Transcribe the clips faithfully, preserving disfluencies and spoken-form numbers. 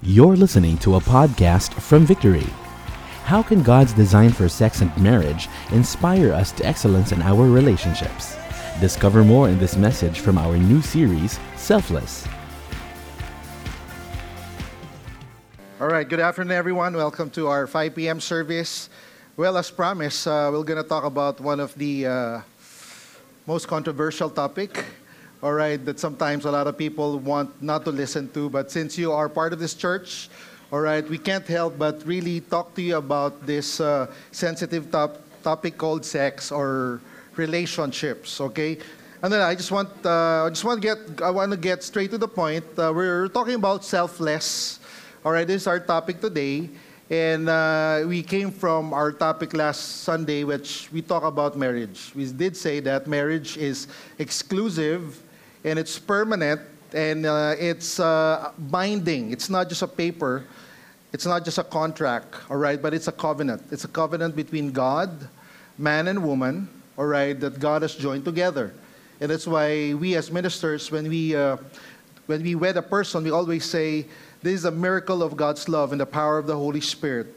You're listening to a podcast from Victory. How can God's design for sex and marriage inspire us to excellence in our relationships? Discover more in this message from our new series, Selfless. All right, good afternoon, everyone. Welcome to our five p.m. service. Well, as promised, uh, we're going to talk about one of the uh, most controversial topic, all right, that sometimes a lot of people want not to listen to. But since you are part of this church, all right, we can't help but really talk to you about this uh, sensitive top- topic called sex or relationships, okay? And then I just want, uh, I just want to get, I want to get straight to the point. Uh, we're talking about selfless. All right, this is our topic today, and uh, we came from our topic last Sunday, which we talk about marriage. We did say that marriage is exclusive, and it's permanent, and uh, it's uh, binding. It's not just a paper. It's not just a contract, all right, but it's a covenant. It's a covenant between God, man and woman, all right, that God has joined together. And that's why we as ministers, when we, uh, when we wed a person, we always say, this is a miracle of God's love and the power of the Holy Spirit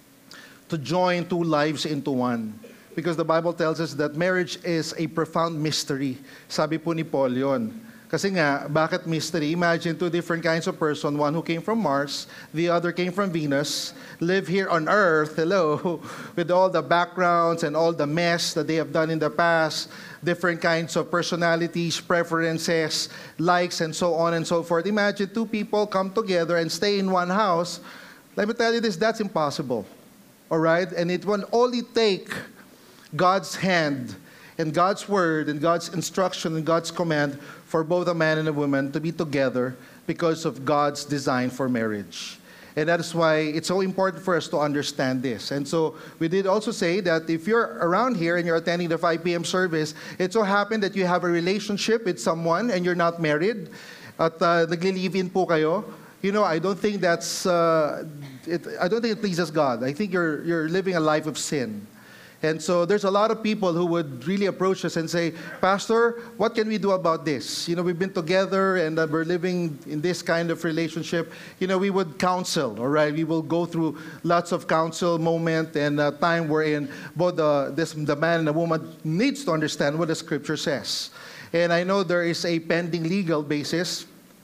to join two lives into one. Because the Bible tells us that marriage is a profound mystery. Sabi po ni Paul yun. Kasi nga, bakit mystery? Imagine two different kinds of person, one who came from Mars, the other came from Venus, live here on Earth, hello, with all the backgrounds and all the mess that they have done in the past, different kinds of personalities, preferences, likes, and so on and so forth. Imagine two people come together and stay in one house. Let me tell you this, that's impossible. All right? And it will only take God's hand and God's word and God's instruction and God's command for both a man and a woman to be together because of God's design for marriage. And that is why it's so important for us to understand this. And so we did also say that if you're around here and you're attending the five p.m. service, it so happened that you have a relationship with someone and you're not married, at uh, nagli-live-in po kayo, you know, I don't think that's, uh, it, I don't think it pleases God. I think you're you're living a life of sin. And so there's a lot of people who would really approach us and say, Pastor, what can we do about this? You know, we've been together and uh, we're living in this kind of relationship. You know, we would counsel, all right? We will go through lots of counsel moment and uh, time wherein both the, this, the man and the woman needs to understand what the Scripture says. And I know there is a pending legal basis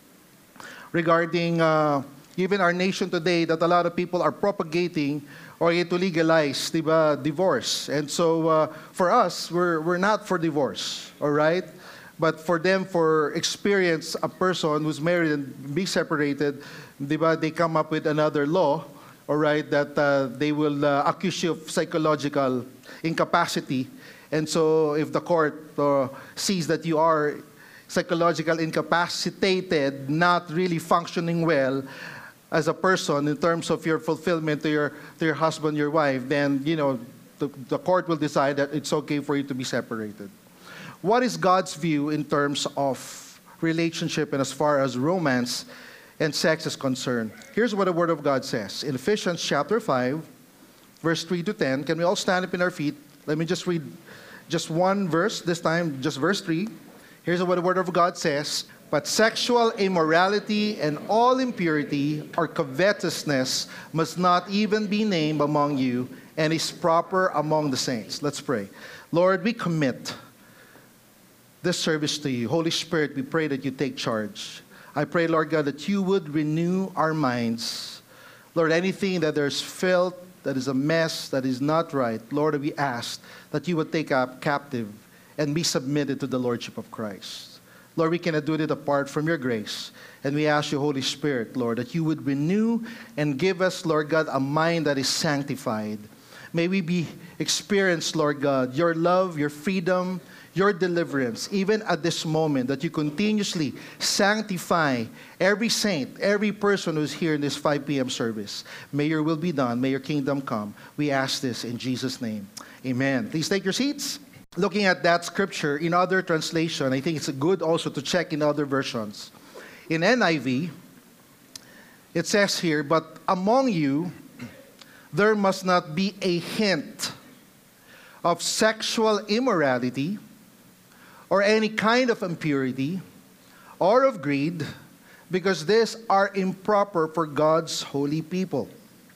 regarding uh, even our nation today that a lot of people are propagating or to legalize, diba, divorce. And so uh, for us, we're we're not for divorce, all right? But for them, for experience a person who's married and be separated, diba, they come up with another law, all right, that uh, they will uh, accuse you of psychological incapacity. And so if the court uh, sees that you are psychological incapacitated, not really functioning well, as a person in terms of your fulfillment to your to your husband, your wife, then, you know, the, the court will decide that it's okay for you to be separated. What is God's view in terms of relationship and as far as romance and sex is concerned? Here's what the Word of God says. In Ephesians chapter five, verse three to ten, can we all stand up in our feet? Let me just read just one verse, this time just verse three. Here's what the Word of God says. But sexual immorality and all impurity or covetousness must not even be named among you and is proper among the saints. Let's pray. Lord, we commit this service to you. Holy Spirit, we pray that you take charge. I pray, Lord God, that you would renew our minds. Lord, anything that there's filth, that is a mess, that is not right, Lord, we ask that you would take up captive and be submitted to the Lordship of Christ. Lord, we cannot do it apart from your grace. And we ask you, Holy Spirit, Lord, that you would renew and give us, Lord God, a mind that is sanctified. May we be experienced, Lord God, your love, your freedom, your deliverance, even at this moment, that you continuously sanctify every saint, every person who's here in this five p.m. service. May your will be done. May your kingdom come. We ask this in Jesus' name. Amen. Please take your seats. Looking at that scripture in other translation, I think it's good also to check in other versions. In N I V, it says here, but among you, there must not be a hint of sexual immorality or any kind of impurity or of greed, because these are improper for God's holy people.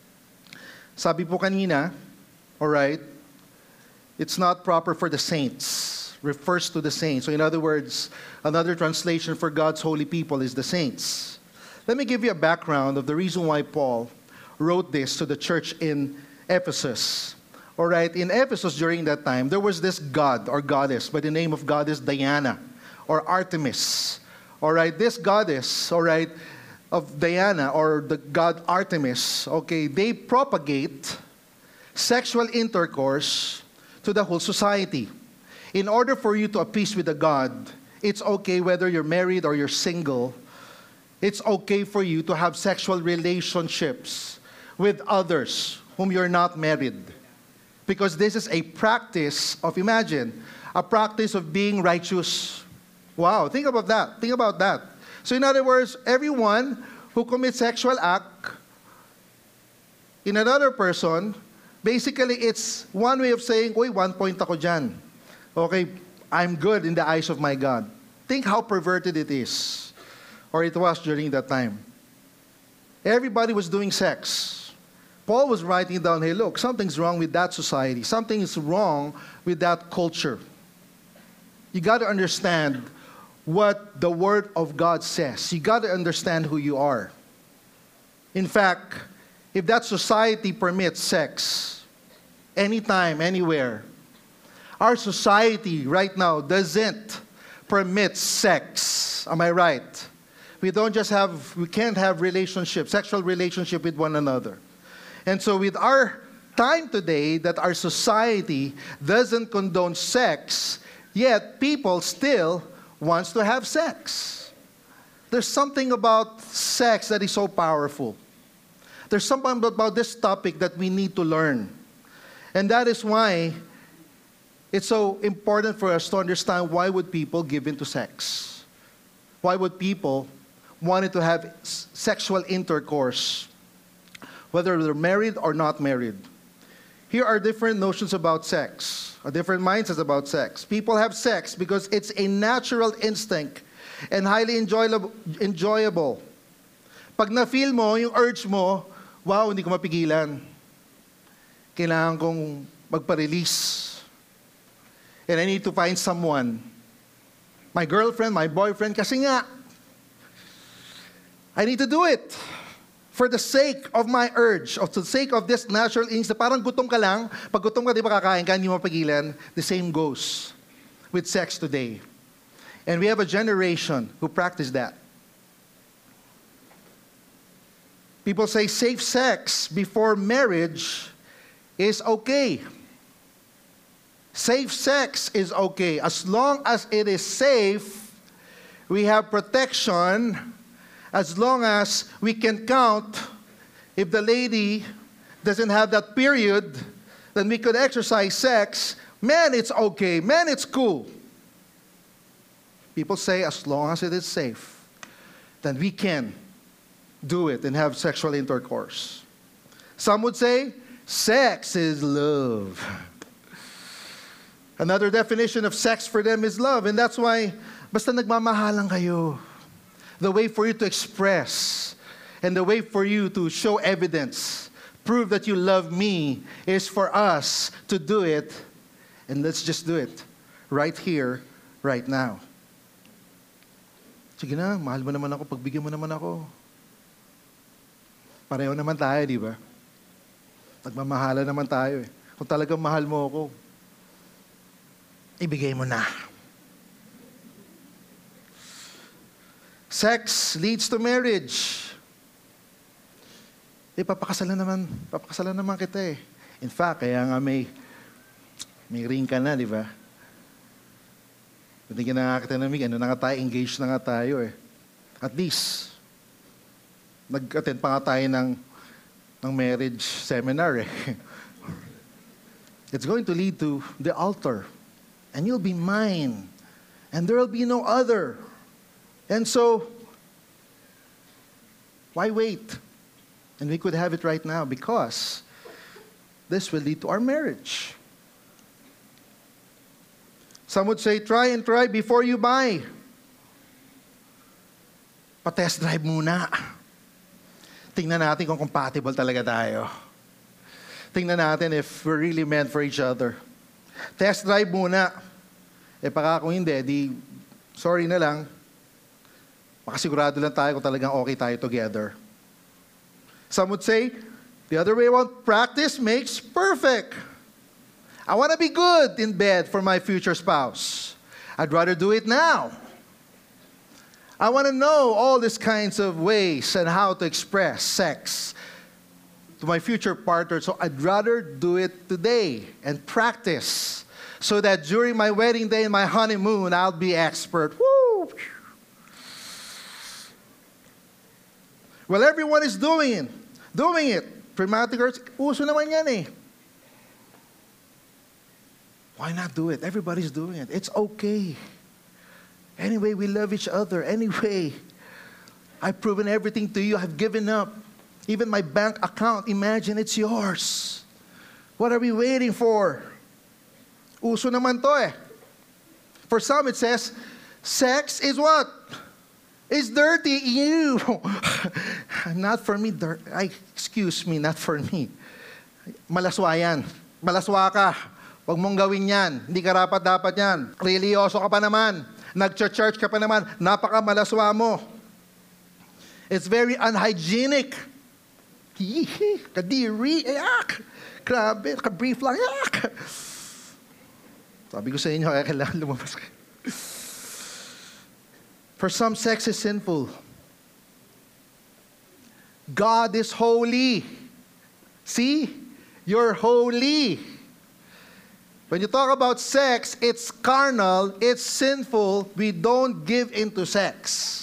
Sabi po kanina, alright, it's not proper for the saints. Refers to the saints. So in other words, another translation for God's holy people is the saints. Let me give you a background of the reason why Paul wrote this to the church in Ephesus. Alright, in Ephesus during that time, there was this god or goddess by the name of goddess Diana or Artemis. Alright, this goddess, alright, of Diana or the god Artemis, okay, they propagate sexual intercourse to the whole society. In order for you to appease with the god, it's okay whether you're married or you're single, it's okay for you to have sexual relationships with others whom you're not married. Because this is a practice of, imagine, a practice of being righteous. Wow, think about that. Think about that. So in other words, everyone who commits sexual act in another person, basically it's one way of saying, uy, one point ako dyan. Okay, I'm good in the eyes of my God. Think how perverted it is. Or it was during that time. Everybody was doing sex. Paul was writing down, hey, look, something's wrong with that society. Something is wrong with that culture. You got to understand what the Word of God says. You got to understand who you are. In fact, if that society permits sex, anytime, anywhere, our society right now doesn't permit sex. Am I right? We don't just have, we can't have relationship, sexual relationship with one another. And so with our time today that our society doesn't condone sex, yet people still wants to have sex. There's something about sex that is so powerful. There's something about this topic that we need to learn. And that is why it's so important for us to understand why would people give into sex. Why would people wanted to have s- sexual intercourse, whether they're married or not married. Here are different notions about sex, or different mindsets about sex. People have sex because it's a natural instinct and highly enjoyable. enjoyable. Pag na-feel mo, yung urge mo, wow, hindi ko mapigilan. Kailangan kong magpa-release. And I need to find someone. My girlfriend, my boyfriend, kasi nga, I need to do it. For the sake of my urge, of the sake of this natural instinct, parang gutom ka lang, pag gutom ka, di ba kakain ka, hindi mo mapigilan, the same goes with sex today. And we have a generation who practice that. People say safe sex before marriage is okay. Safe sex is okay. As long as it is safe, we have protection. As long as we can count, if the lady doesn't have that period, then we could exercise sex. Man, it's okay. Man, it's cool. People say as long as it is safe, then we can do it and have sexual intercourse. Some would say, sex is love. Another definition of sex for them is love. And that's why, basta nagmamahalan kayo, the way for you to express and the way for you to show evidence, prove that you love me, is for us to do it. And let's just do it right here, right now. Sige na, mahal mo naman ako, pagbigyan mo naman ako. Pareho naman tayo, di ba? Nagmamahalan naman tayo eh. Kung talagang mahal mo ako, ibigay mo na. Sex leads to marriage. Eh, papakasalan naman, papakasalan naman kita eh. In fact, kaya nga may, may ring ka na, di ba? Hindi ka na nga kita namig, ano na nga tayo, engaged na nga tayo eh. At least, nag-attend pa nga tayo ng, ng marriage seminar eh. It's going to lead to the altar. And you'll be mine. And there will be no other. And so, why wait? And we could have it right now because this will lead to our marriage. Some would say, try and try before you buy. Pa-test drive muna. Tingnan natin kung compatible talaga tayo. Tingnan natin if we're really meant for each other. Test drive muna. Eh baka kung hindi, di sorry na lang. Makasigurado lang tayo kung talagang okay tayo together. Some would say, the other way around, practice makes perfect. I want to be good in bed for my future spouse. I'd rather do it now. I want to know all these kinds of ways and how to express sex to my future partner. So I'd rather do it today and practice so that during my wedding day and my honeymoon, I'll be expert. Woo! Well, everyone is doing it. Doing it. Pragmatic girls, uso naman yan eh. Why not do it? Everybody's doing it. It's okay. Anyway, we love each other. Anyway, I've proven everything to you. I've given up. Even my bank account, imagine it's yours. What are we waiting for? Uso naman to eh. For some it says, sex is what? It's dirty. Ew. Not for me. Dir- Ay, excuse me, not for me. Malaswa yan. Malaswa ka. Huwag mong gawin yan. Hindi ka rapat dapat yan. Religyoso ka pa naman. Nag-church ka pa naman. Napaka-malaswa mo. It's very unhygienic. Kadiri. Ayak. Grabe. Ka-brief lang. Ayak. Sabi ko sa inyo, kaya kailangan lumabas kayo. For some, sex is sinful. God is holy. See? You're holy. When you talk about sex, it's carnal, it's sinful. We don't give into sex.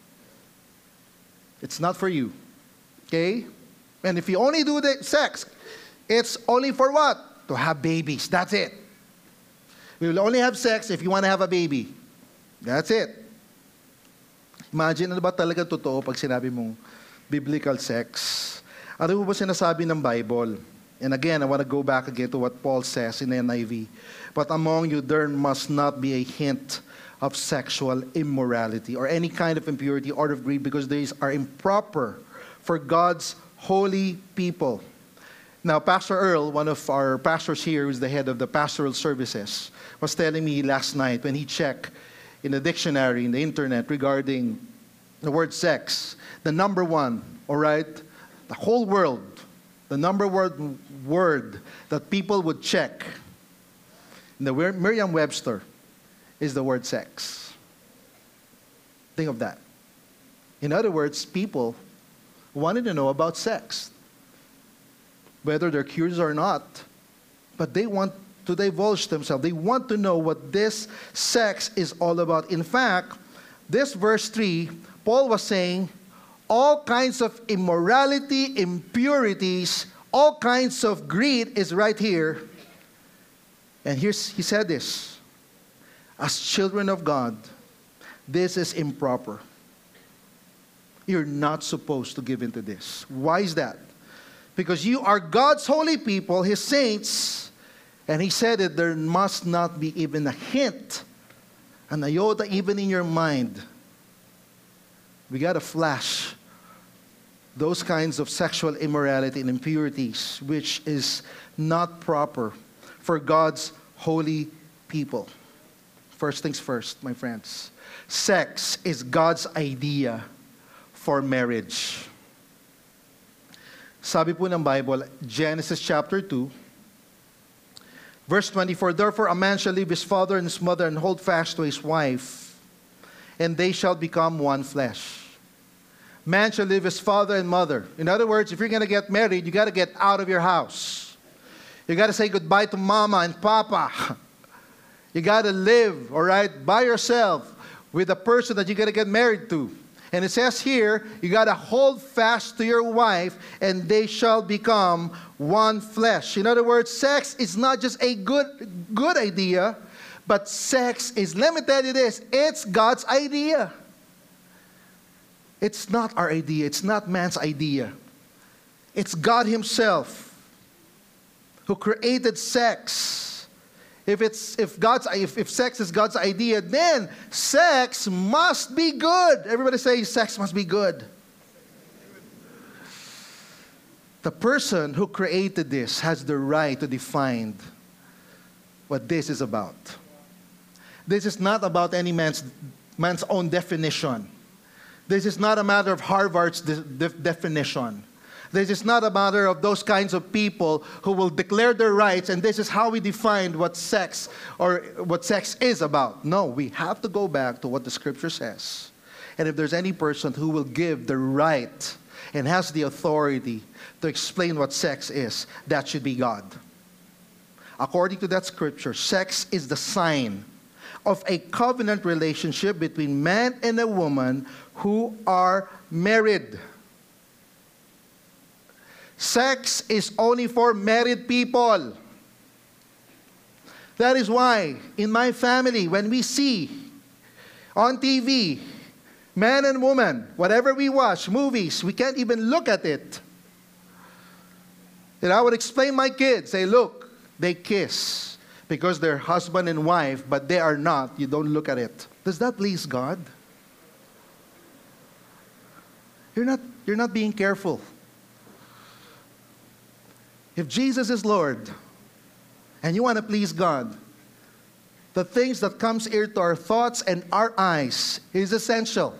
It's not for you. Okay? And if you only do the sex, it's only for what? To have babies. That's it. We will only have sex if you want to have a baby. That's it. Imagine, ano ba talaga totoo pag sinabi mong biblical sex? Ano ba sinasabi ng Bible? And again, I want to go back again to what Paul says in the N I V. But among you there must not be a hint of sexual immorality or any kind of impurity or of greed, because these are improper for God's holy people. Now, Pastor Earl, one of our pastors here, who's the head of the pastoral services, was telling me last night when he checked in the dictionary, in the internet, regarding the word sex, the number one, all right, the whole world, the number one word that people would check in the Merriam-Webster is the word sex. Think of that. In other words, people wanted to know about sex, whether they're curious or not, but they want to divulge themselves. They want to know what this sex is all about. In fact, this verse three, Paul was saying, all kinds of immorality, impurities, all kinds of greed is right here. And here's, he said this, as children of God, this is improper. You're not supposed to give into this. Why is that? Because you are God's holy people, His saints. And he said that there must not be even a hint, an iota even in your mind. We got to flash those kinds of sexual immorality and impurities, which is not proper for God's holy people. First things first, my friends. Sex is God's idea for marriage. Sabi po ng Bible, Genesis chapter two, verse twenty-four, therefore a man shall leave his father and his mother and hold fast to his wife, and they shall become one flesh. Man shall leave his father and mother. In other words, if you're going to get married, you got to get out of your house. You got to say goodbye to mama and papa. You got to live, all right, by yourself with the person that you're going to get married to. And it says here, you got to hold fast to your wife, and they shall become one flesh. In other words, sex is not just a good, good idea, but sex is, let me tell you this, it's God's idea. It's not our idea. It's not man's idea. It's God Himself who created sex If it's if God's if, if sex is God's idea, then sex must be good. Everybody say sex must be good. The person who created this has the right to define what this is about. This is not about any man's man's own definition. This is not a matter of Harvard's de- de- definition. This is not a matter of those kinds of people who will declare their rights and this is how we define what sex or what sex is about. No, we have to go back to what the Scripture says. And if there's any person who will give the right and has the authority to explain what sex is, that should be God. According to that Scripture, sex is the sign of a covenant relationship between man and a woman who are married. Sex is only for married people. That is why in my family, when we see on T V, man and woman, whatever we watch, movies, we can't even look at it. And I would explain my kids, say, look, they kiss because they're husband and wife, but they are not. You don't look at it. Does that please God? You're not, you're not being careful. If Jesus is Lord and you want to please God, the things that comes here to our thoughts and our eyes is essential.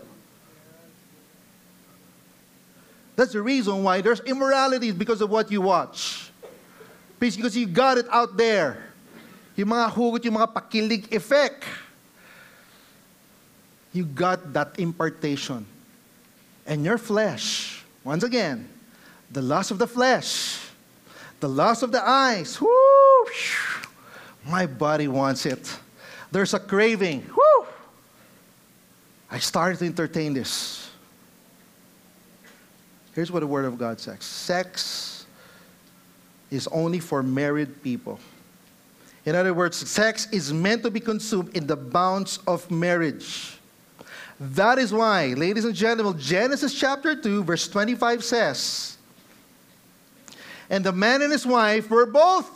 That's the reason why there's immorality because of what you watch. Because you got it out there. Yung mga hugot, yung mga pakilig effect. You got that impartation. And your flesh, once again, the lust of the flesh, the lust of the eyes, whoo, my body wants it. There's a craving. Whoo! I started to entertain this. Here's what the Word of God says. Sex is only for married people. In other words, sex is meant to be consumed in the bounds of marriage. That is why, ladies and gentlemen, Genesis chapter two, verse twenty-five says, and the man and his wife were both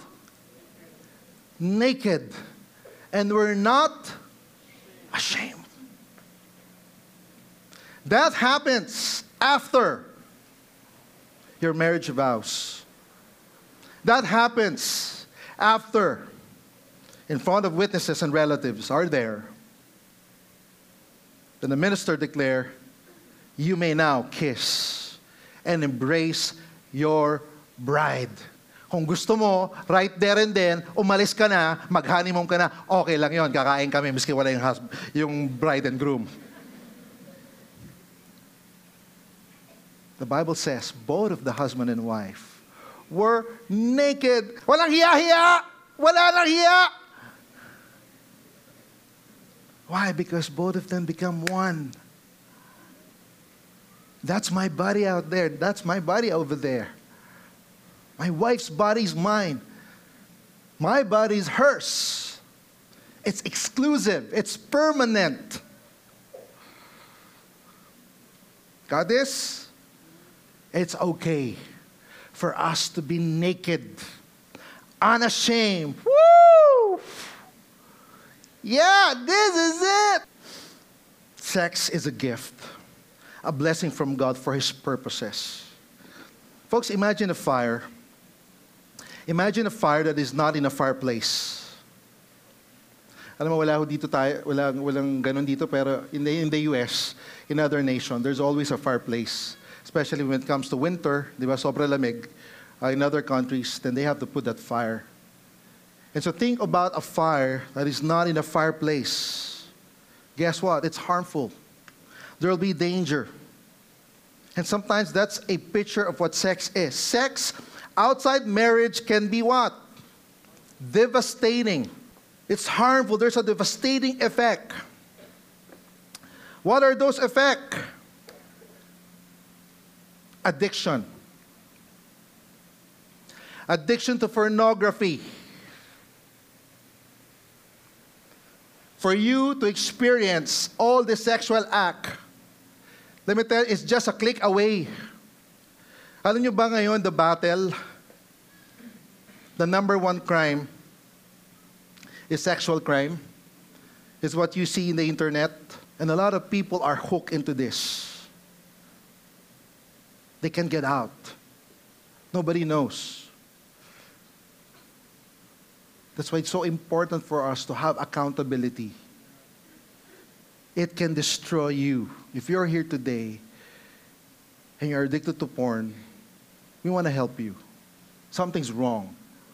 naked and were not ashamed. That happens after your marriage vows. That happens after, in front of witnesses and relatives are there. Then the minister declare, you may now kiss and embrace your bride. Kung gusto mo, right there and then, umalis ka na, mag-honeymoon ka na, okay lang yon, kakain kami, miski wala yung, husband, yung bride and groom. The Bible says, both of the husband and wife were naked. Walang hiya-hiya! Wala nang hiya! Why? Because both of them become one. That's my body out there. That's my body over there. My wife's body is mine. My body is hers. It's exclusive. It's permanent. Got this? It's okay for us to be naked, unashamed. Woo! Yeah, this is it. Sex is a gift, a blessing from God for His purposes. Folks, imagine a fire. Imagine a fire that is not in a fireplace. Alam mo, wala ho dito tayo, walang, walang ganun dito, pero in the, in the U S, in other nations, there's always a fireplace. Especially when it comes to winter, di ba, sobra lamig. Uh, in other countries, then they have to put that fire. And so think about a fire that is not in a fireplace. Guess what? It's harmful. There will be danger. And sometimes that's a picture of what sex is. Sex outside marriage can be what? Devastating. It's harmful. There's a devastating effect. What are those effects? Addiction. Addiction to pornography. For you to experience all the sexual act, let me tell you, it's just a click away. Alam nyo ba ngayon, the battle, the number one crime is sexual crime. It's what you see in the internet. And a lot of people are hooked into this. They can't get out. Nobody knows. That's why it's so important for us to have accountability. It can destroy you. If you're here today and you're addicted to porn, we want to help you. Something's wrong.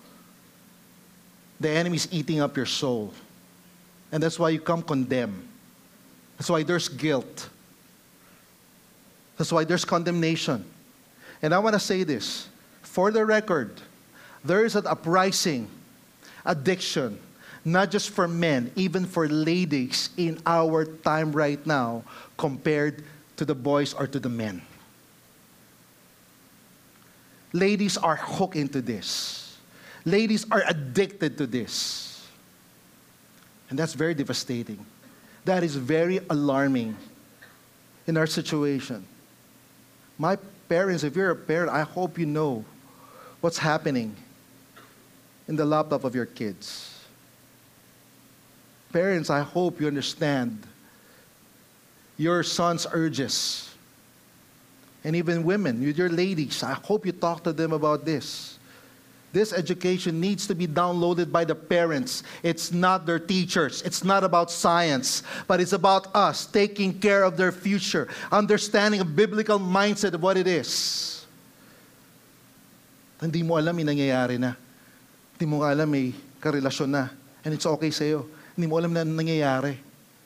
The enemy's eating up your soul. And that's why you come condemned. That's why there's guilt. That's why there's condemnation. And I want to say this. For the record, there is an uprising addiction, not just for men, even for ladies in our time right now, compared to the boys or to the men. Ladies are hooked into this. Ladies are addicted to this. And that's very devastating. That is very alarming in our situation. My parents, if you're a parent, I hope you know what's happening in the laptop of your kids. Parents, I hope you understand your son's urges. And even women, with your ladies, I hope you talk to them about this. This education needs to be downloaded by the parents. It's not their teachers. It's not about science, but it's about us taking care of their future, understanding a biblical mindset of what it is. Hindi mo alam, may nangyayari na. Hindi mo alam, may karelasyon na. And it's okay sa'yo. Hindi mo alam na nangyayari.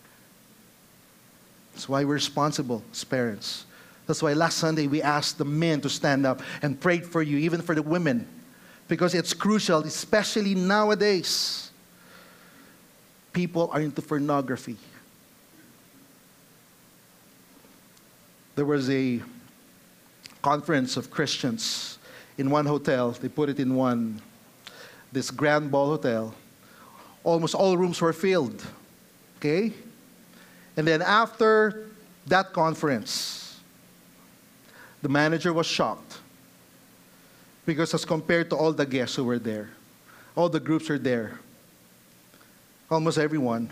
That's why we're responsible as parents. That's why last Sunday we asked the men to stand up and prayed for you, even for the women. Because it's crucial, especially nowadays. People are into pornography. There was a conference of Christians in one hotel. They put it in one, this Grand Ball Hotel. Almost all rooms were filled. Okay? And then after that conference, the manager was shocked. Because as compared to all the guests who were there, all the groups are there, almost everyone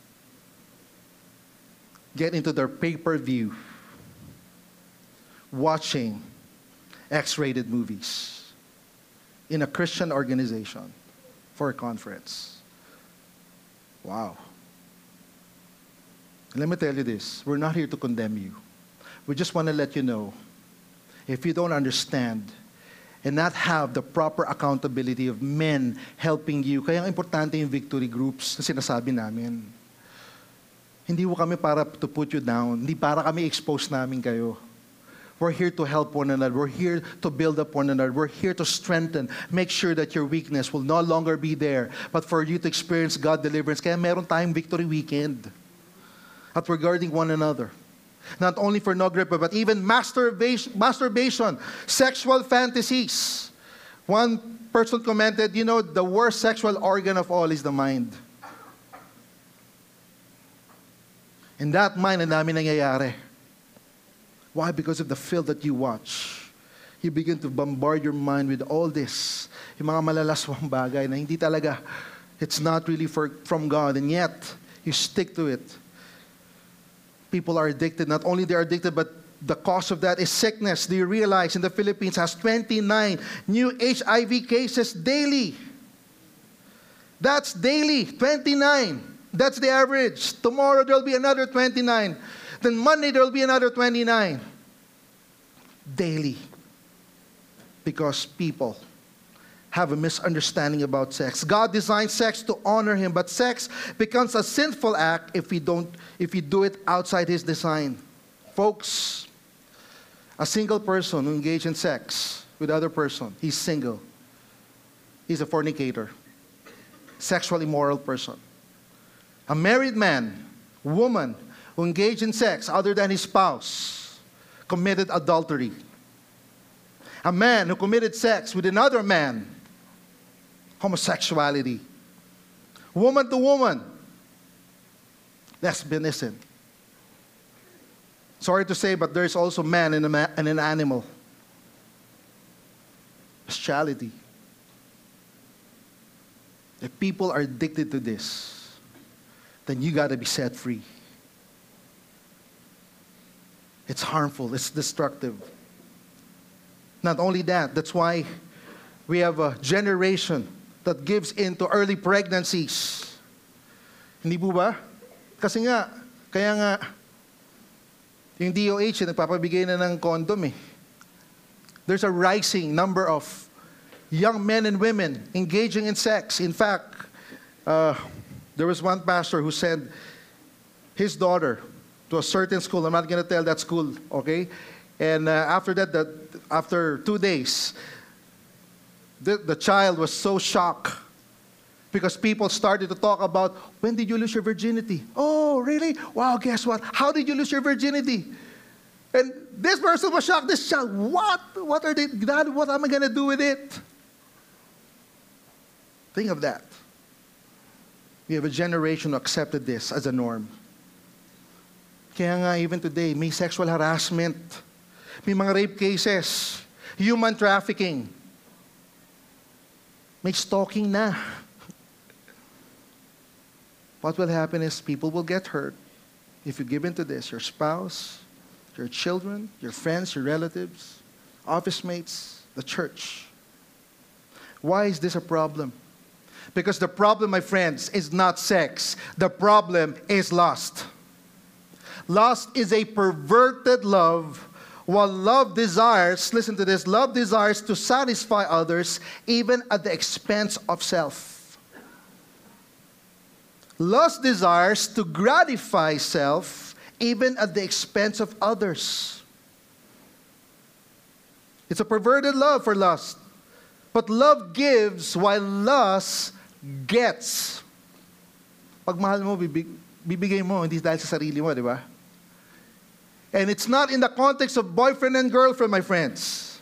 get into their pay-per-view watching X-rated movies in a Christian organization for a conference. Wow. Let me tell you this. We're not here to condemn you. We just want to let you know, if you don't understand and not have the proper accountability of men helping you, kaya ang importante yung victory groups na sinasabi namin. Hindi mo kami para to put you down. Hindi para kami expose namin kayo. We're here to help one another. We're here to build up one another. We're here to strengthen. Make sure that your weakness will no longer be there, but for you to experience God deliverance. Kaya meron tayong victory weekend. At regarding one another. Not only pornography, but even masturbation, masturbation, sexual fantasies. One person commented, you know, the worst sexual organ of all is the mind. In that mind, ang dami nangyayari. Why? Because of the film that you watch. You begin to bombard your mind with all this. Yung mga malalaswang bagay na hindi talaga, it's not really for, from God. And yet, you stick to it. People are addicted. Not only they are addicted, but the cause of that is sickness. Do you realize in the Philippines has twenty-nine new H I V cases daily? That's daily, twenty-nine. That's the average. Tomorrow there will be another twenty-nine. Then Monday there will be another twenty-nine. Daily. Because people have a misunderstanding about sex. God designed sex to honor Him, but sex becomes a sinful act if we don't, if we do it outside His design. Folks, a single person who engages in sex with other person, he's single. He's a fornicator, sexually immoral person. A married man, woman who engaged in sex other than his spouse, committed adultery. A man who committed sex with another man, homosexuality. Woman to woman, lesbianism. Sorry to say, but there's also man and, a ma- and an animal. Bestiality. If people are addicted to this, then you got to be set free. It's harmful. It's destructive. Not only that, that's why we have a generation that gives in to early pregnancies. Hindi po ba? Kasi nga, kaya nga, yung D O H, nagpapabigay na ng condom eh. There's a rising number of young men and women engaging in sex. In fact, uh, there was one pastor who sent his daughter to a certain school. I'm not going to tell that school, okay? And uh, after that, the, after two days, the, the child was so shocked because people started to talk about, when did you lose your virginity? Oh, really? Wow, guess what? How did you lose your virginity? And this person was shocked. This child, what? What are they, Dad, what am I going to do with it? Think of that. We have a generation who accepted this as a norm. Kaya nga, even today, may sexual harassment. May mga rape cases. Human trafficking. May stalking na. What will happen is people will get hurt if you give in to this. Your spouse, your children, your friends, your relatives, office mates, the church. Why is this a problem? Because the problem, my friends, is not sex. The problem is lust. Lust is a perverted love, while love desires, listen to this, love desires to satisfy others even at the expense of self. Lust desires to gratify self even at the expense of others. It's a perverted love for lust. But love gives while lust gets. Pag mahal mo, bibig, bibigay mo, hindi dahil sa sarili mo, di ba? And it's not in the context of boyfriend and girlfriend, my friends.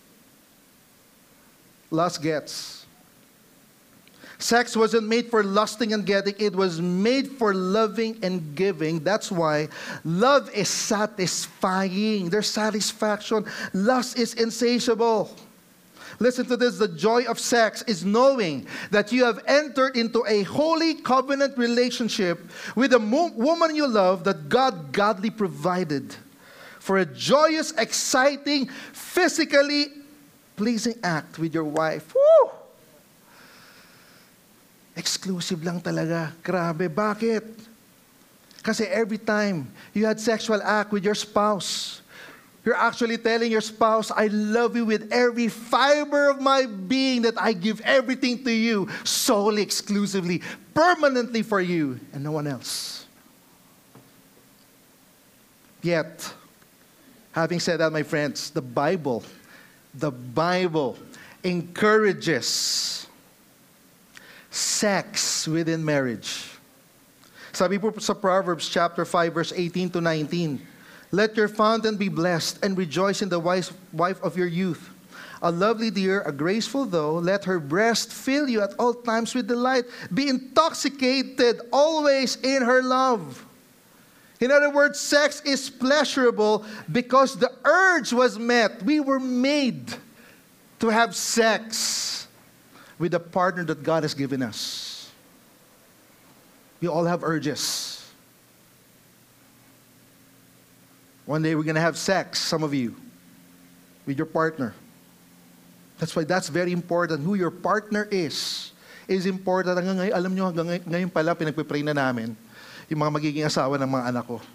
Lust gets. Sex wasn't made for lusting and getting. It was made for loving and giving. That's why love is satisfying. There's satisfaction. Lust is insatiable. Listen to this. The joy of sex is knowing that you have entered into a holy covenant relationship with a mo- woman you love that God godly provided for a joyous, exciting, physically pleasing act with your wife. Woo! Exclusive lang talaga. Grabe. Bakit? Kasi every time you had sexual act with your spouse, you're actually telling your spouse, I love you with every fiber of my being, that I give everything to you, solely, exclusively, permanently for you, and no one else. Yet, having said that, my friends, the Bible, the Bible encourages sex within marriage. Sabi po sa Proverbs chapter five, verse eighteen to nineteen, let your fountain be blessed and rejoice in the wife of your youth. A lovely deer, a graceful though, let her breast fill you at all times with delight. Be intoxicated always in her love. In other words, sex is pleasurable because the urge was met. We were made to have sex with the partner that God has given us. We all have urges. One day we're going to have sex, some of you, with your partner. That's why that's very important. Who your partner is, is important. Hanggang ngayon, alam nyo, hanggang ngayon pala, pinagpipray na namin yung mga magiging asawa ng mga anak ko.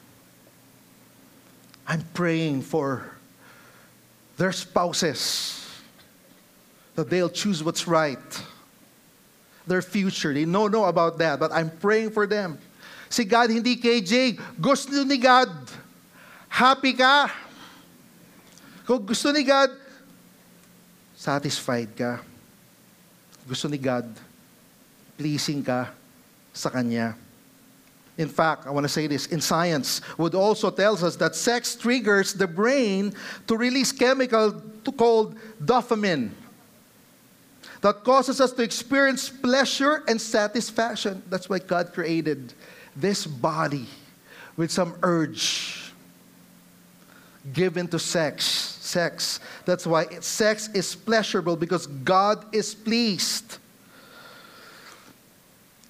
I'm praying for their spouses, that they'll choose what's right. Their future. They don't know about that, but I'm praying for them. Si God, hindi K J. Gusto ni God. Happy ka. Kung gusto ni God, satisfied ka. Gusto ni God, pleasing ka sa Kanya. In fact, I want to say this, in science, would also tells us that sex triggers the brain to release chemical called dopamine that causes us to experience pleasure and satisfaction. That's why God created this body with some urge given to sex. Sex. That's why sex is pleasurable, because God is pleased.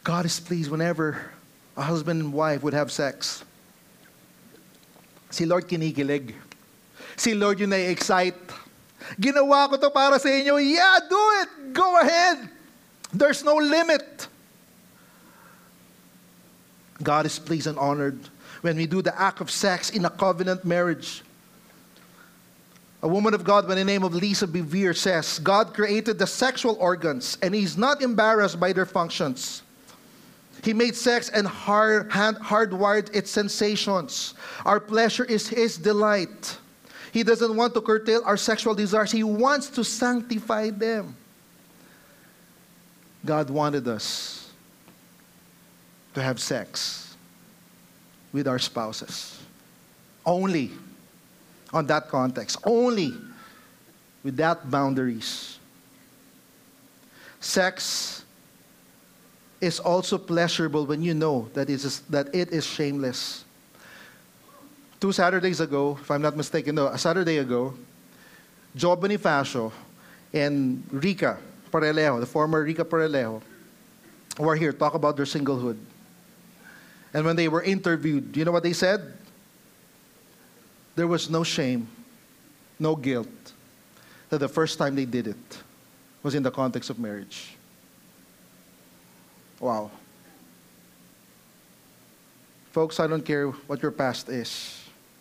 God is pleased whenever a husband and wife would have sex. Si Lord kinikilig. Si Lord yung nai-excite. Ginawa ko to para sa inyo. Yeah, do it. Go ahead. There's no limit. God is pleased and honored when we do the act of sex in a covenant marriage. A woman of God by the name of Lisa Bevere says, God created the sexual organs and He's not embarrassed by their functions. He made sex and hard, hand, hardwired its sensations. Our pleasure is His delight. He doesn't want to curtail our sexual desires. He wants to sanctify them. God wanted us to have sex with our spouses. Only on that context. Only with that boundaries. Sex is also pleasurable when you know that it is, that it is shameless. Two Saturdays ago, if I'm not mistaken, no, a Saturday ago, Joe Bonifacio and Rica Parelejo, the former Rica Parelejo, were here to talk about their singlehood. And when they were interviewed, do you know what they said? There was no shame, no guilt, that the first time they did it was in the context of marriage. Wow. Folks, I don't care what your past is.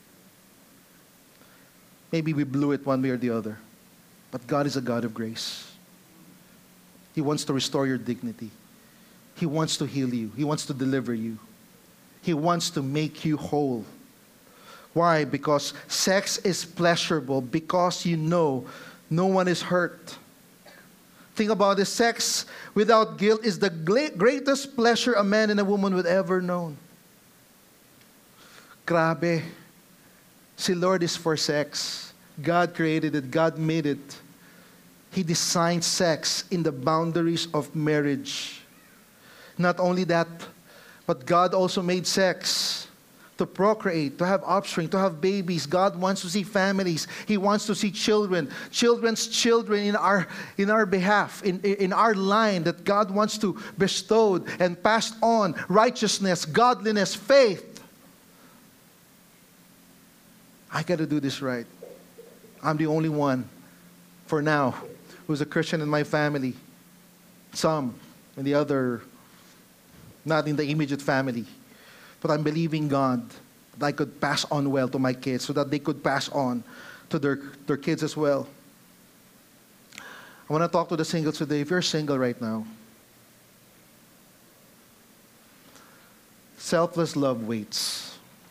Maybe we blew it one way or the other. But God is a God of grace. He wants to restore your dignity. He wants to heal you. He wants to deliver you. He wants to make you whole. Why? Because sex is pleasurable, because you know no one is hurt. Think about this. Sex without guilt is the greatest pleasure a man and a woman would ever know. Grabe. Si Lord is for sex. God created it. God made it. He designed sex in the boundaries of marriage. Not only that, but God also made sex to procreate, to have offspring, to have babies. God wants to see families. He wants to see children, children's children in our in our behalf, in, in our line that God wants to bestow and pass on righteousness, godliness, faith. I got to do this right. I'm the only one, for now, who's a Christian in my family. Some in the other, not in the immediate family. But I'm believing God that I could pass on well to my kids so that they could pass on to their, their kids as well. I want to talk to the singles today. If you're single right now, selfless love waits.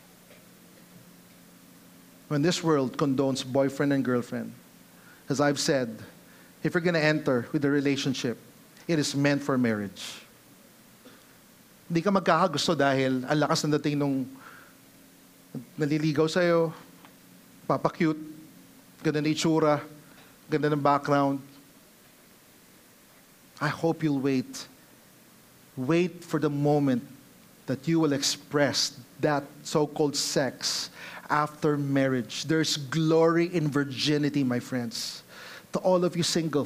When this world condones boyfriend and girlfriend, as I've said, if you're going to enter with a relationship, it is meant for marriage. Hindi ka magkakagusto dahil ang lakas ng dating nung naliligaw sa'yo, papa-cute, ganda ng itsura, ganda ng background. I hope you'll wait. Wait for the moment that you will express that so-called sex after marriage. There's glory in virginity, my friends. To all of you single,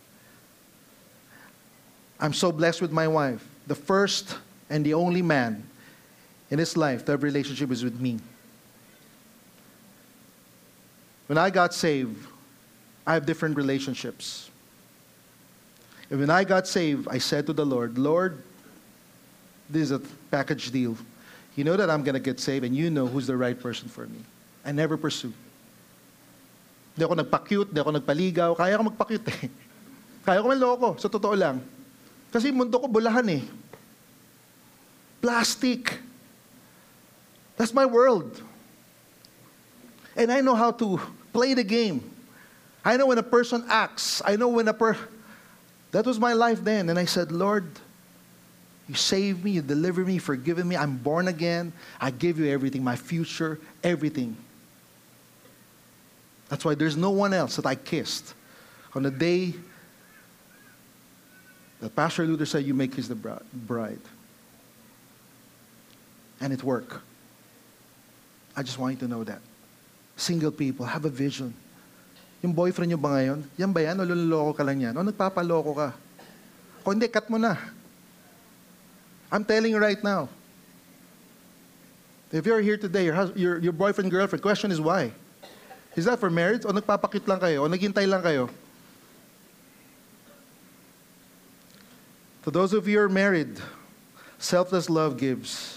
I'm so blessed with my wife. The first and the only man in his life to have a relationship is with me. When I got saved, I have different relationships. And when I got saved, I said to the Lord, Lord, this is a package deal. You know that I'm going to get saved and you know who's the right person for me. I never pursue. Hindi ako nagpa-cute, hindi ako nagpaligaw. Kaya ko magpa-cute eh. Kaya ko manloko, sa totoo lang. Kasi mundo ko bulahan eh. Plastic. That's my world. And I know how to play the game. I know when a person acts. I know when a per... That was my life then. And I said, Lord, you saved me, you delivered me, forgiven me. I'm born again. I give you everything, my future, everything. That's why there's no one else that I kissed on the day that Pastor Luther said, you may kiss the bride. And it worked. I just want you to know that. Single people, have a vision. Yung boyfriend nyo ba ngayon? Yan ba yan? O luloko ka lang yan? O nagpapaloko ka? Kung hindi, cut mo na. I'm telling you right now. If you're here today, your, hus- your, your boyfriend, girlfriend, question is why? Is that for marriage? O nagpapakit lang kayo? O naghintay lang kayo? To those of you who are married, selfless love gives.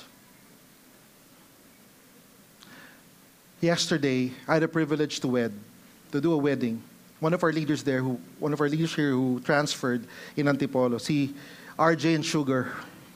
Yesterday, I had a privilege to wed, to do a wedding. One of our leaders there, who, one of our leaders here who transferred in Antipolo, si R J and Sugar.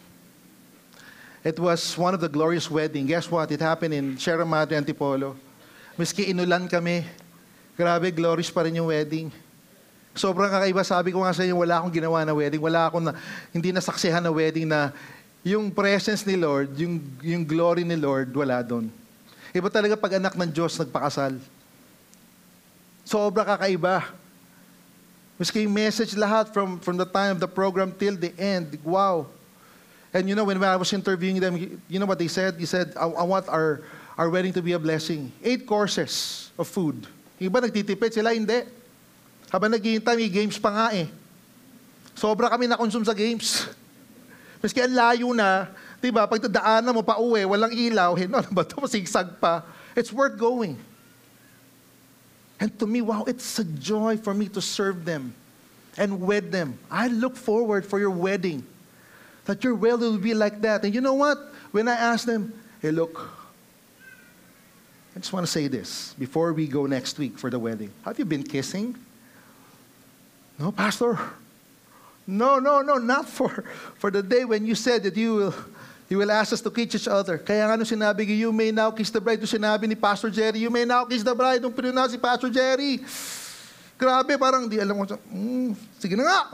It was one of the glorious weddings. Guess what? It happened in Sierra Madre, Antipolo. Miski inulan kami, grabe, glorious pa rin yung wedding. Sobrang kakaiba. Sabi ko nga sa inyo, wala akong ginawa na wedding. Wala akong na, hindi nasaksihan na wedding na yung presence ni Lord, yung, yung glory ni Lord, wala doon. Iba talaga pag anak ng Diyos nagpakasal. Sobrang kakaiba. Miski yung message lahat from, from the time of the program till the end. Wow. And you know, when I was interviewing them, you know what they said? He said, I, I want our, our wedding to be a blessing. Eight courses of food. Yung iba nagtitipid, sila hindi. Habang naghihintay, may games pa nga eh. Sobra kami na-consume sa games. Maski ang layo na, di ba, pag dadaanan mo pa uwi, walang ilaw, ano ba ito, masigsag pa. It's worth going. And to me, wow, it's a joy for me to serve them and wed them. I look forward for your wedding. That your wedding will be like that. And you know what? When I ask them, hey, look, I just want to say this before we go next week for the wedding. Have you been kissing? No, Pastor. No, no, no, not for, for the day when you said that you will, you will ask us to kiss each other. Kaya nga nung sinabi ko, you may now kiss the bride, nung sinabi ni Pastor Jerry, you may now kiss the bride, nung pinunaw si Pastor Jerry. Grabe, parang di alam mo, mm, sige na nga.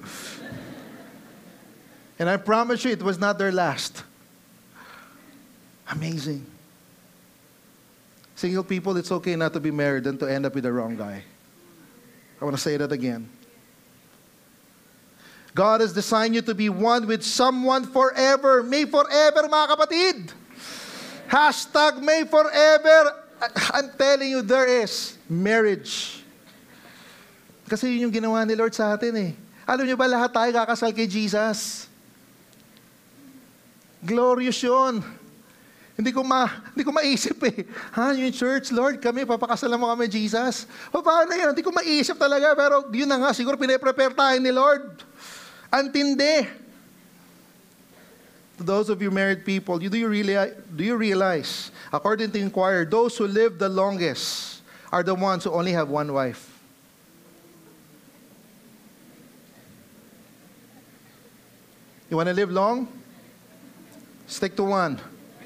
And I promise you, it was not their last. Amazing. Single people, it's okay not to be married and to end up with the wrong guy. I want to say that again. God has designed you to be one with someone forever. May forever, mga kapatid. Hashtag may forever. I'm telling you, there is marriage. Kasi yun yung ginawa ni Lord sa atin eh. Alam niyo ba, lahat tayo kakasal kay Jesus. Glorious yun. Hindi ko ma, hindi ko maisip eh. Ha, yung church, Lord, kami, papakasalan mo kami, Jesus. O paano yun? Hindi ko maisip talaga, pero yun na nga, siguro pinaprepare tayo ni Lord. Antindi. To those of you married people, you, do, you really, do you realize, according to Inquirer, those who live the longest are the ones who only have one wife. You want to live long? Stick to one.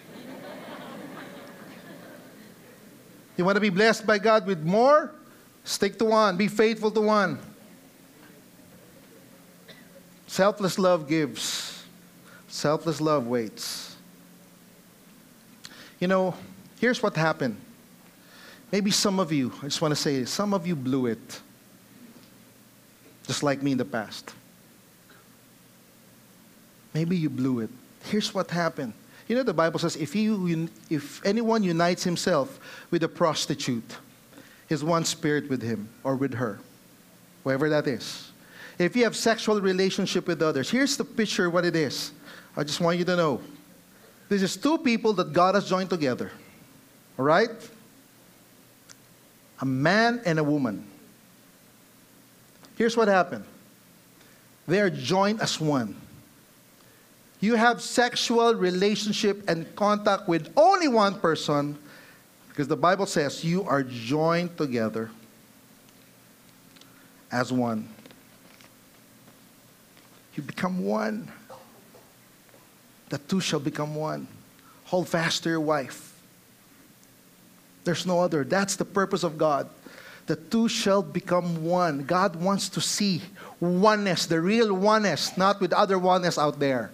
You want to be blessed by God with more? Stick to one. Be faithful to one. Selfless love gives. Selfless love waits. You know, here's what happened. Maybe some of you, I just want to say, some of you blew it. Just like me in the past. Maybe you blew it. Here's what happened. You know, the Bible says, if, you, if anyone unites himself with a prostitute, is one spirit with him or with her, whoever that is. If you have sexual relationship with others, here's the picture of what it is. I just want you to know. This is two people that God has joined together. All right? A man and a woman. Here's what happened. They are joined as one. You have sexual relationship and contact with only one person because the Bible says you are joined together as one. You become one. The two shall become one. Hold fast to your wife. There's no other. That's the purpose of God. The two shall become one. God wants to see oneness, the real oneness, not with other oneness out there.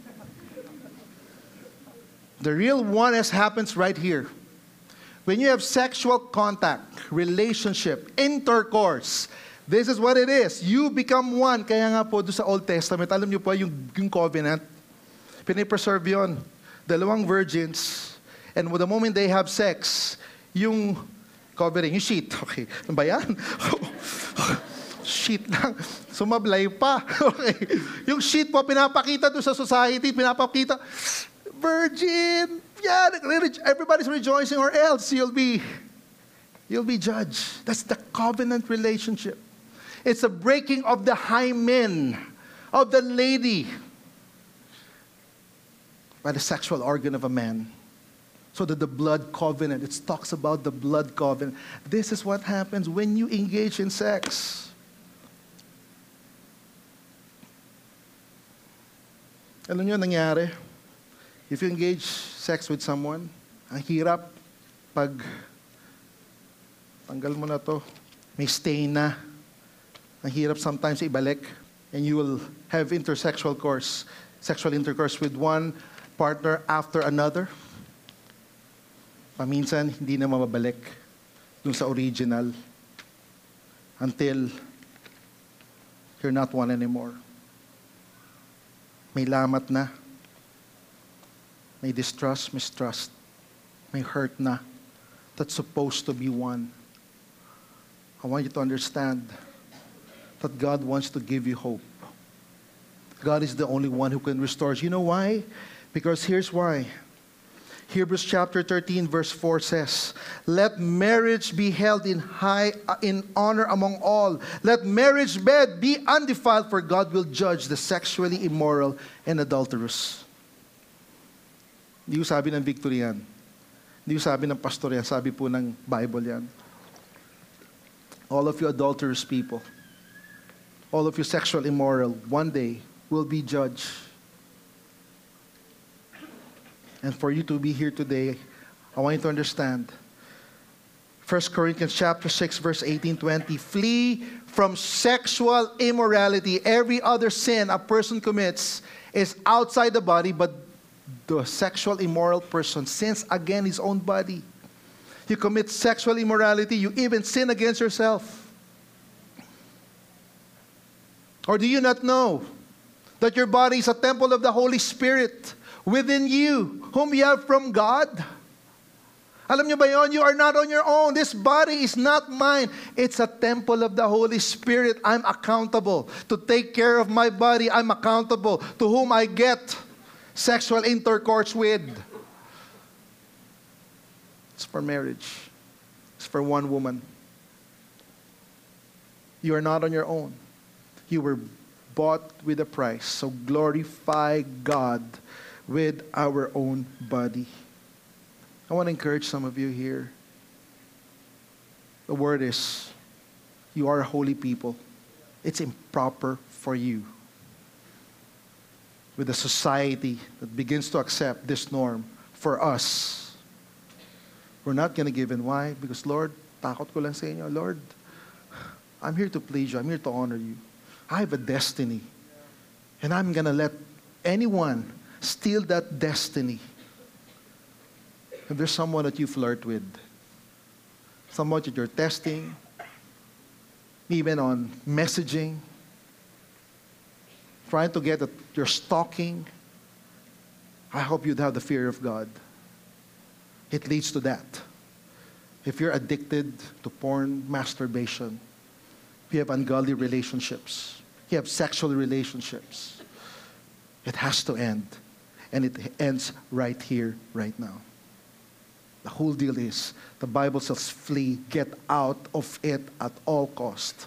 The real oneness happens right here. When you have sexual contact, relationship, intercourse, this is what it is. You become one. Kaya nga po doon sa Old Testament, alam niyo po yung, yung covenant, pinipreserve yun. Dalawang virgins, and the moment they have sex, yung covering, yung sheet. Okay, ano ba yan? sheet lang. Sumablay pa. Okay. Yung sheet po, pinapakita doon sa society, pinapakita, virgin. Yeah, everybody's rejoicing or else you'll be, you'll be judged. That's the covenant relationship. It's a breaking of the hymen of the lady by the sexual organ of a man. So that the blood covenant, it talks about the blood covenant. This is what happens when you engage in sex. Alam niyo nangyari? If you engage sex with someone, ang hirap pag tanggal mo na to, may stain na. Ang hirap sometimes ibalik, and you will have intersexual course, sexual intercourse with one partner after another. Paminsan, hindi na mababalik dun sa original until you're not one anymore. May lamat na. May distrust, mistrust. May hurt na. That's supposed to be one. I want you to understand that God wants to give you hope. God is the only one who can restore. You know why? Because here's why. Hebrews chapter thirteen verse four says, "Let marriage be held in high in honor among all. Let marriage bed be undefiled, for God will judge the sexually immoral and adulterous." Hindi ko sabi ng Victory yan. Hindi ko sabi ng pastor yan. Sabi po ng Bible yan. All of you adulterous people, all of you sexual immoral, one day will be judged. And for you to be here today, I want you to understand. First Corinthians chapter six, verse eighteen twenty. Flee from sexual immorality. Every other sin a person commits is outside the body, but the sexual immoral person sins against his own body. You commit sexual immorality, you even sin against yourself. Or do you not know that your body is a temple of the Holy Spirit within you, whom you have from God? Alam niyo ba yon? You are not on your own. This body is not mine. It's a temple of the Holy Spirit. I'm accountable to take care of my body. I'm accountable to whom I get sexual intercourse with. It's for marriage. It's for one woman. You are not on your own. You were bought with a price. So glorify God with our own body. I want to encourage some of you here. The word is, you are a holy people. It's improper for you, with a society that begins to accept this norm, for us, we're not going to give in. Why? Because, Lord, takot ko lang sa inyo. Lord, I'm here to please you. I'm here to honor you. I have a destiny. And I'm going to let anyone steal that destiny. If there's someone that you flirt with, someone that you're testing, even on messaging, trying to get that you're stalking, I hope you'd have the fear of God. It leads to that. If you're addicted to porn, masturbation, if you have ungodly relationships, you have sexual relationships, it has to end. And it ends right here, right now. The whole deal is, the Bible says, flee, get out of it at all cost.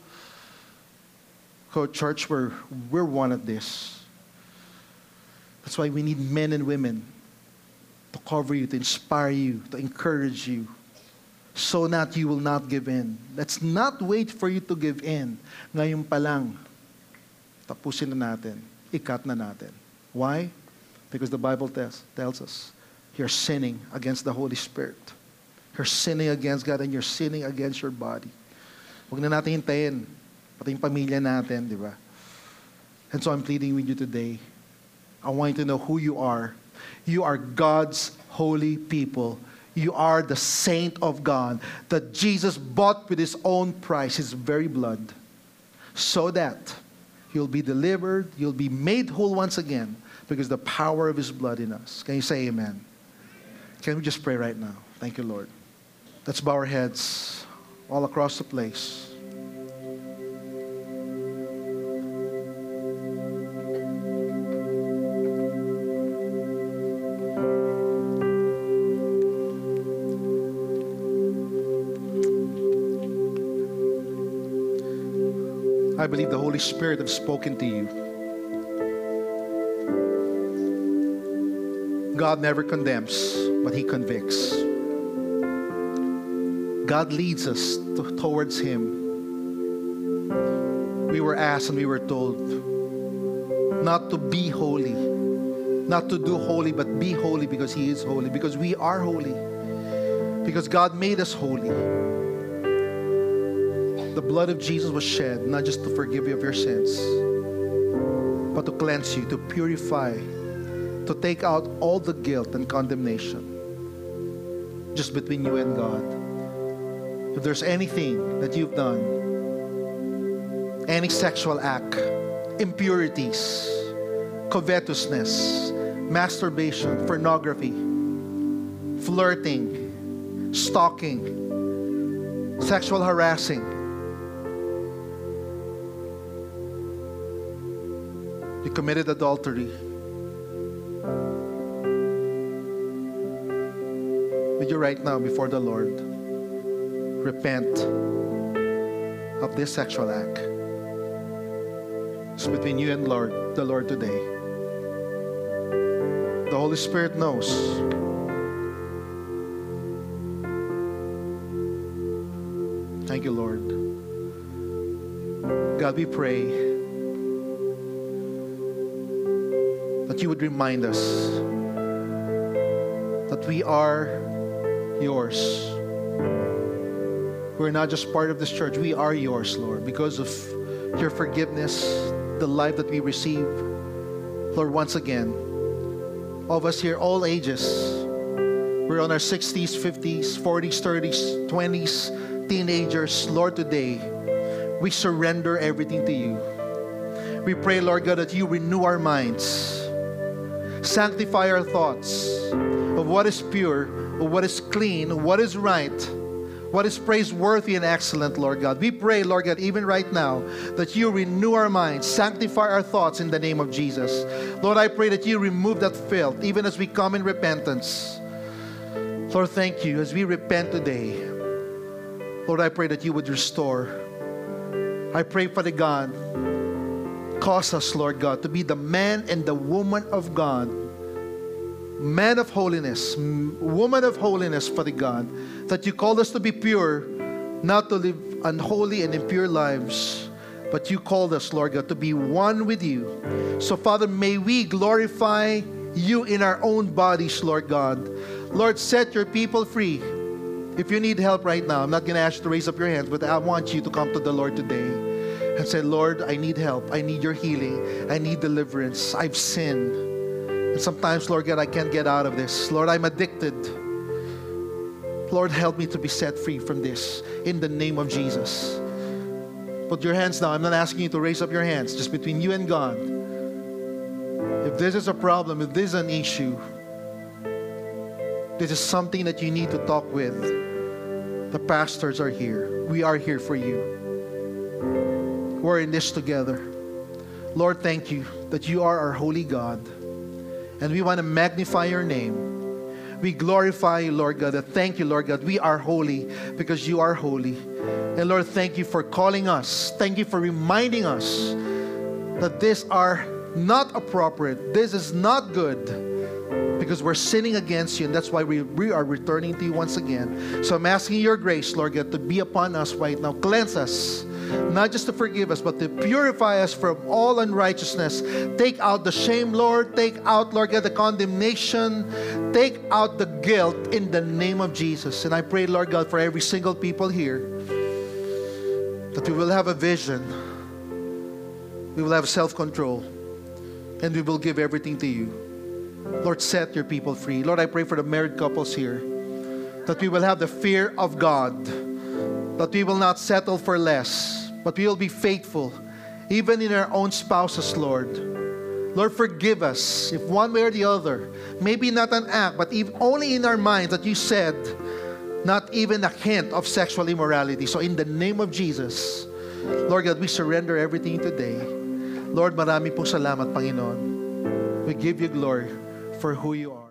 So church, we're, we're one of this. That's why we need men and women to cover you, to inspire you, to encourage you, so that you will not give in. Let's not wait for you to give in. Ngayon pa lang, tapusin na natin, ikat na natin. Why? Because the Bible tells, tells us, you're sinning against the Holy Spirit. You're sinning against God, and you're sinning against your body. Huwag na natin hintayin, pati yung pamilya natin, di ba? And so I'm pleading with you today. I want you to know who you are. You are God's holy people. You are the saint of God that Jesus bought with His own price, His very blood, so that you'll be delivered, you'll be made whole once again, because the power of His blood in us. Can you say amen? Can we just pray right now? Thank you, Lord. Let's bow our heads all across the place. I believe the Holy Spirit has spoken to you. God never condemns, but He convicts. God leads us to, towards Him. We were asked and we were told not to be holy, not to do holy, but be holy because He is holy, because we are holy, because God made us holy. The blood of Jesus was shed not just to forgive you of your sins, but to cleanse you, to purify, to take out all the guilt and condemnation just between you and God. If there's anything that you've done, any sexual act, impurities, covetousness, masturbation, pornography, flirting, stalking, sexual harassing, you committed adultery, would you right now before the Lord repent of this sexual act? It's between you and Lord, the Lord today. The Holy Spirit knows. Thank you, Lord. God, we pray that you would remind us that we are yours. We're not just part of this church. We are yours, Lord, because of your forgiveness, the life that we receive. Lord, once again, all of us here, all ages, we're on our sixties, fifties, forties, thirties, twenties, teenagers. Lord, today, we surrender everything to you. We pray, Lord God, that you renew our minds, sanctify our thoughts of what is pure, of what is clean, what is right, what is praiseworthy and excellent, Lord God. We pray, Lord God, even right now, that you renew our minds, sanctify our thoughts in the name of Jesus. Lord, I pray that you remove that filth, even as we come in repentance. Lord, thank you as we repent today. Lord, I pray that you would restore. I pray, Father God, cause us, Lord God, to be the man and the woman of God, man of holiness, woman of holiness, Father God, that you called us to be pure, not to live unholy and impure lives, but you called us, Lord God, to be one with you. So, Father, may we glorify you in our own bodies, Lord God. Lord, set your people free. If you need help right now, I'm not going to ask you to raise up your hands, but I want you to come to the Lord today and say, Lord, I need help. I need your healing. I need deliverance. I've sinned. And sometimes, Lord God, I can't get out of this. Lord, I'm addicted. Lord, help me to be set free from this in the name of Jesus. Put your hands down. I'm not asking you to raise up your hands, just between you and God. If this is a problem, if this is an issue, this is something that you need to talk with, the pastors are here. We are here for you. We're in this together. Lord, thank you that you are our holy God. And we want to magnify your name. We glorify you, Lord God. Thank you, Lord God. We are holy because you are holy. And Lord, thank you for calling us. Thank you for reminding us that these are not appropriate. This is not good because we're sinning against you. And that's why we, we are returning to you once again. So I'm asking your grace, Lord God, to be upon us right now. Cleanse us. Not just to forgive us, but to purify us from all unrighteousness. Take out the shame, Lord. Take out, Lord God, the condemnation. Take out the guilt in the name of Jesus. And I pray, Lord God, for every single people here, that we will have a vision. We will have self-control. And we will give everything to you. Lord, set your people free. Lord, I pray for the married couples here, that we will have the fear of God, that we will not settle for less, but we will be faithful, even in our own spouses, Lord. Lord, forgive us if one way or the other, maybe not an act, but even only in our minds that you said, not even a hint of sexual immorality. So in the name of Jesus, Lord God, we surrender everything today. Lord, marami pong salamat, Panginoon. We give you glory for who you are.